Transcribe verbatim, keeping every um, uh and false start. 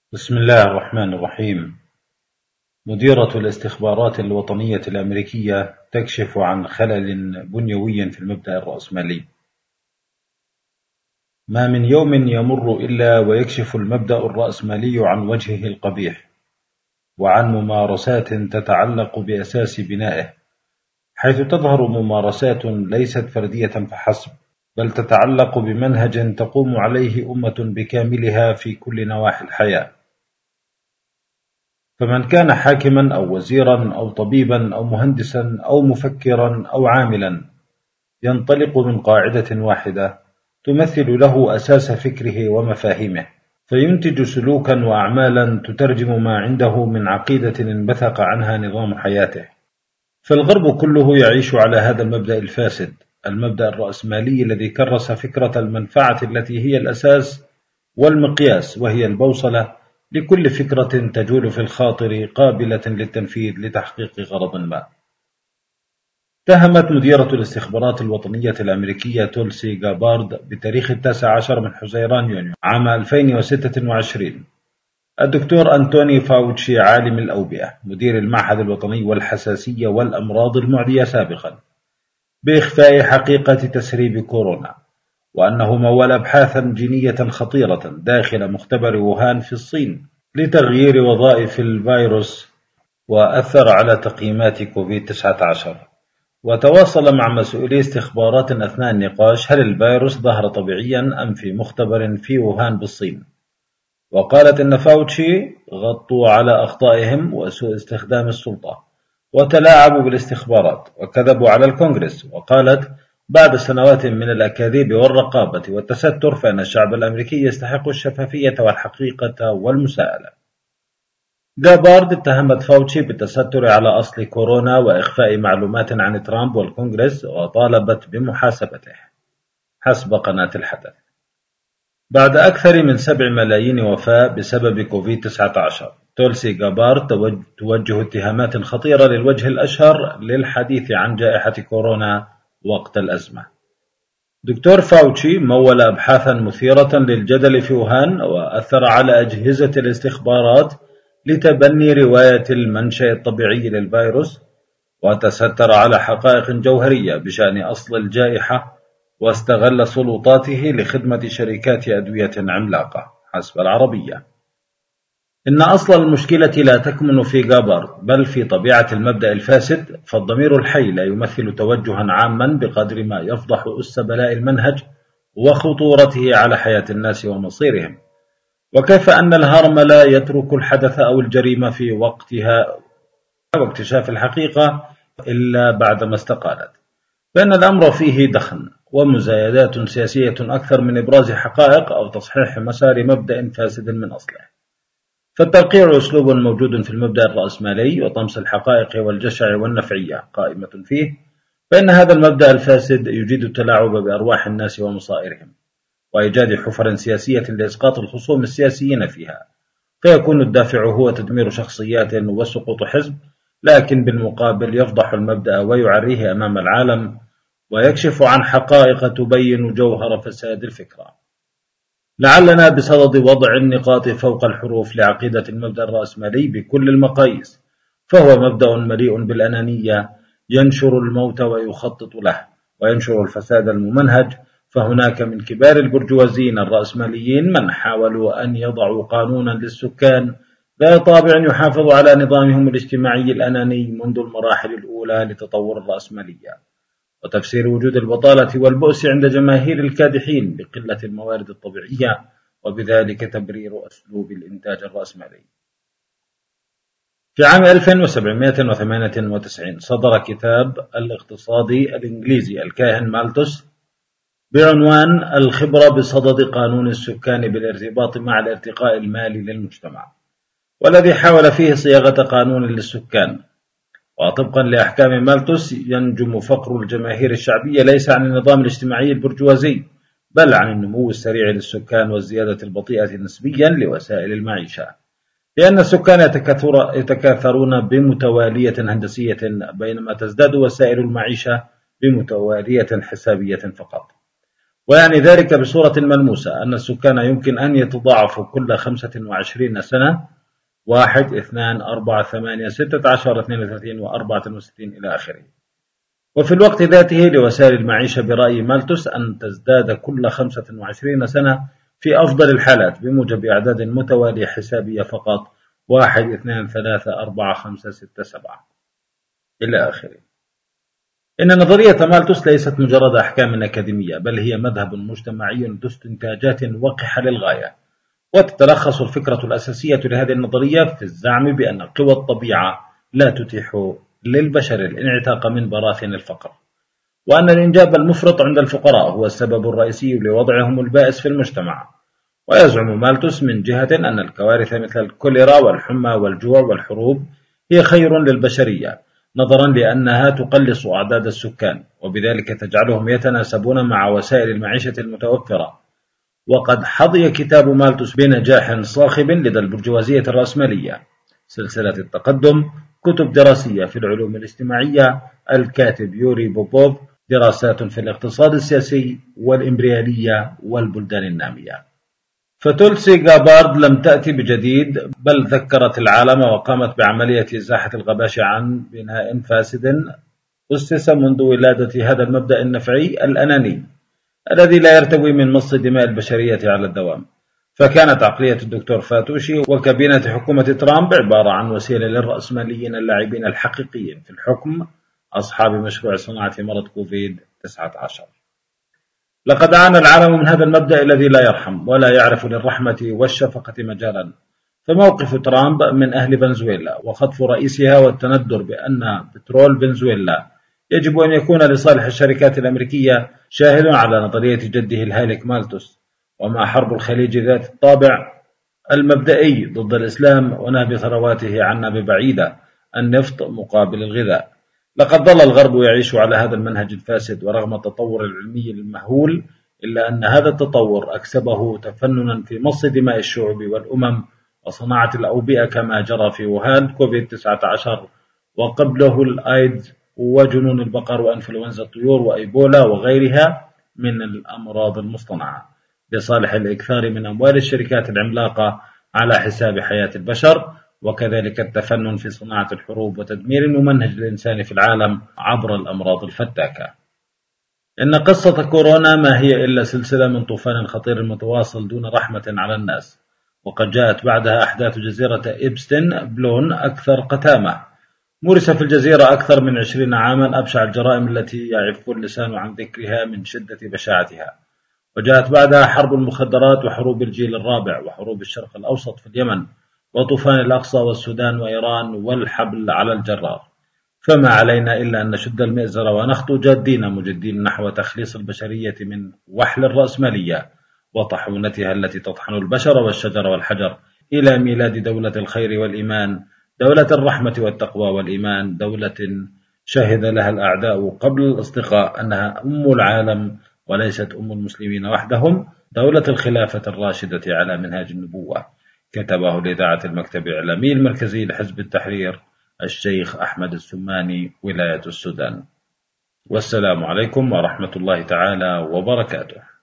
بسم الله الرحمن الرحيم. مديرة الاستخبارات الوطنية الأمريكية تكشف عن خلل بنيوي في المبدأ الرأسمالي. ما من يوم يمر إلا ويكشف المبدأ الرأسمالي عن وجهه القبيح، وعن ممارسات تتعلق بأساس بنائه، حيث تظهر ممارسات ليست فردية فحسب، بل تتعلق بمنهج تقوم عليه أمة بكاملها في كل نواحي الحياة. فمن كان حاكما أو وزيرا أو طبيبا أو مهندسا أو مفكرا أو عاملا ينطلق من قاعدة واحدة تمثل له أساس فكره ومفاهيمه، فينتج سلوكا وأعمالا تترجم ما عنده من عقيدة انبثق عنها نظام حياته. فالغرب كله يعيش على هذا المبدأ الفاسد، المبدأ الرأسمالي الذي كرس فكرة المنفعة التي هي الأساس والمقياس، وهي البوصلة لكل فكرة تجول في الخاطر قابلة للتنفيذ لتحقيق غرض ما. اتهمت مديرة الاستخبارات الوطنية الأمريكية تولسي جابارد بتاريخ التاسع عشر من حزيران يونيو عام ألفين وستة وعشرين الدكتور أنتوني فاوتشي عالم الأوبئة مدير المعهد الوطني والحساسية والأمراض المعدية سابقا بإخفاء حقيقة تسريب كورونا، وأنه مول أبحاثا جينية خطيرة داخل مختبر ووهان في الصين لتغيير وظائف الفيروس، وأثر على تقييمات كوفيد تسعة عشر. وتواصل مع مسؤولي استخبارات أثناء النقاش هل الفيروس ظهر طبيعيا أم في مختبر في ووهان بالصين. وقالت إن فاوتشي غطوا على أخطائهم وسوء استخدام السلطة وتلاعبوا بالاستخبارات وكذبوا على الكونغرس. وقالت بعد سنوات من الأكاذيب والرقابة والتستر فإن الشعب الأمريكي يستحق الشفافية والحقيقة والمساءلة. جابارد اتهمت فاوتشي بالتستر على أصل كورونا وإخفاء معلومات عن ترامب والكونغرس، وطالبت بمحاسبته حسب قناة الحدث. بعد أكثر من سبع ملايين وفاة بسبب كوفيد تسعة عشر، تولسي جابارد توجه اتهامات خطيرة للوجه الأشهر للحديث عن جائحة كورونا وقت الأزمة. دكتور فاوتشي مول أبحاثا مثيرة للجدل في ووهان، وأثر على أجهزة الاستخبارات لتبني رواية المنشأ الطبيعي للفيروس، وتستر على حقائق جوهرية بشأن أصل الجائحة، واستغل سلطاته لخدمة شركات أدوية عملاقة حسب العربية. إن أصل المشكلة لا تكمن في جابارد بل في طبيعة المبدأ الفاسد، فالضمير الحي لا يمثل توجها عاما بقدر ما يفضح أس بلاء المنهج وخطورته على حياة الناس ومصيرهم. وكيف أن الهرم لا يترك الحدث أو الجريمة في وقتها واكتشاف الحقيقة إلا بعدما استقالت، فإن الأمر فيه دخن ومزايدات سياسية أكثر من إبراز حقائق أو تصحيح مسار مبدأ فاسد من أصله. فالترقيع أسلوب موجود في المبدأ الرأسمالي، وطمس الحقائق والجشع والنفعية قائمة فيه، فإن هذا المبدأ الفاسد يجيد التلاعب بأرواح الناس ومصائرهم، وإيجاد حفر سياسية لإسقاط الخصوم السياسيين فيها، فيكون الدافع هو تدمير شخصيات وسقوط حزب، لكن بالمقابل يفضح المبدأ ويعريه أمام العالم ويكشف عن حقائق تبين جوهر فساد الفكرة. لعلنا بصدد وضع النقاط فوق الحروف لعقيدة المبدأ الرأسمالي بكل المقاييس، فهو مبدأ مليء بالأنانية ينشر الموت ويخطط له، وينشر الفساد الممنهج. فهناك من كبار البرجوازيين الرأسماليين من حاولوا أن يضعوا قانونا للسكان ذا طابع يحافظ على نظامهم الاجتماعي الأناني منذ المراحل الأولى لتطور الرأسمالية، وتفسير وجود البطالة والبؤس عند جماهير الكادحين بقلة الموارد الطبيعية، وبذلك تبرير أسلوب الإنتاج الرأسمالي. في عام ألف وسبعمائة وثمانية وتسعين صدر كتاب الاقتصادي الإنجليزي الكاهن مالثوس بعنوان الخبرة بصدد قانون السكان بالارتباط مع الارتقاء المالي للمجتمع، والذي حاول فيه صياغة قانون للسكان. وطبقا لأحكام مالثوس ينجم فقر الجماهير الشعبية ليس عن النظام الاجتماعي البرجوازي، بل عن النمو السريع للسكان والزيادة البطيئة نسبيا لوسائل المعيشة، لأن السكان يتكاثرون بمتوالية هندسية بينما تزداد وسائل المعيشة بمتوالية حسابية فقط. ويعني ذلك بصورة ملموسة أن السكان يمكن أن يتضاعفوا كل خمسة وعشرين سنة، واحد، اثنان، أربعة، ثمانية، ستة عشر، اثنين وثلاثين، وأربعة وستين إلى آخره. وفي الوقت ذاته لوسائل المعيشة برأي مالتوس أن تزداد كل خمسة وعشرين سنة في أفضل الحالات بموجب أعداد متوالية حسابية فقط، واحد، اثنان، ثلاثة، أربعة، خمسة، ستة، سبعة إلى آخره. إن نظرية مالتوس ليست مجرد أحكام أكاديمية، بل هي مذهب مجتمعي ذو استنتاجات وقحة للغاية. وتتلخص الفكرة الأساسية لهذه النظرية في الزعم بأن قوى الطبيعة لا تتيح للبشر الانعتاق من براثن الفقر، وأن الإنجاب المفرط عند الفقراء هو السبب الرئيسي لوضعهم البائس في المجتمع. ويزعم مالتوس من جهة أن الكوارث مثل الكوليرا والحمى والجوع والحروب هي خير للبشرية، نظرا لأنها تقلص أعداد السكان، وبذلك تجعلهم يتناسبون مع وسائل المعيشة المتوفرة. وقد حظي كتاب مالتوس بنجاح صاخب لدى البرجوازية الرأسمالية. سلسلة التقدم، كتب دراسية في العلوم الاجتماعية، الكاتب يوري بوبوف، دراسات في الاقتصاد السياسي والإمبريالية والبلدان النامية. فتولسي غابارد لم تأتي بجديد، بل ذكرت العالم وقامت بعملية إزاحة الغباش عن بناء فاسد أسس منذ ولادة هذا المبدأ النفعي الأناني الذي لا يرتوي من مص دماء البشرية على الدوام. فكانت عقلية الدكتور فاتوشي وكابينة حكومة ترامب عبارة عن وسيلة للرأسماليين اللاعبين الحقيقيين في الحكم، أصحاب مشروع صناعة مرض كوفيد تسعة عشر. لقد عانى العالم من هذا المبدأ الذي لا يرحم ولا يعرف للرحمة والشفقة مجالا. فموقف ترامب من أهل فنزويلا وخطف رئيسها والتندر بأن بترول فنزويلا يجب أن يكون لصالح الشركات الأمريكية شاهد على نظرية جده الهالك مالتوس. ومع حرب الخليج ذات الطابع المبدئي ضد الإسلام ونهب ثرواته عنا ببعيدة، النفط مقابل الغذاء، لقد ظل الغرب يعيش على هذا المنهج الفاسد. ورغم التطور العلمي المهول، إلا أن هذا التطور أكسبه تفننا في مص دماء الشعوب والأمم وصناعة الأوبئة، كما جرى في ووهان كوفيد تسعة عشر، وقبله الآيدز وجنون البقر وأنفلونزا الطيور وإيبولا وغيرها من الأمراض المصطنعة، لصالح الإكثار من أموال الشركات العملاقة على حساب حياة البشر. وكذلك التفنن في صناعة الحروب وتدمير الممنهج للإنسان في العالم عبر الأمراض الفتاكة. إن قصة كورونا ما هي إلا سلسلة من طوفان خطير متواصل دون رحمة على الناس، وقد جاءت بعدها أحداث جزيرة إبستن بلون أكثر قتامة. مورس في الجزيرة أكثر من عشرين عاما أبشع الجرائم التي يعف اللسان عن ذكرها من شدة بشاعتها. وجاءت بعدها حرب المخدرات وحروب الجيل الرابع وحروب الشرق الأوسط في اليمن وطوفان الأقصى والسودان وإيران والحبل على الجرار. فما علينا إلا أن نشد المئزر ونخطو جادين مجدين نحو تخليص البشرية من وحل الرأسمالية وطحونتها التي تطحن البشر والشجر والحجر، إلى ميلاد دولة الخير والإيمان، دولة الرحمة والتقوى والإيمان، دولة شهد لها الأعداء قبل الأصدقاء أنها أم العالم وليست أم المسلمين وحدهم، دولة الخلافة الراشدة على منهاج النبوة. كتبه لإذاعة المكتب الإعلامي المركزي لحزب التحرير الشيخ أحمد السماني، ولاية السودان. والسلام عليكم ورحمة الله تعالى وبركاته.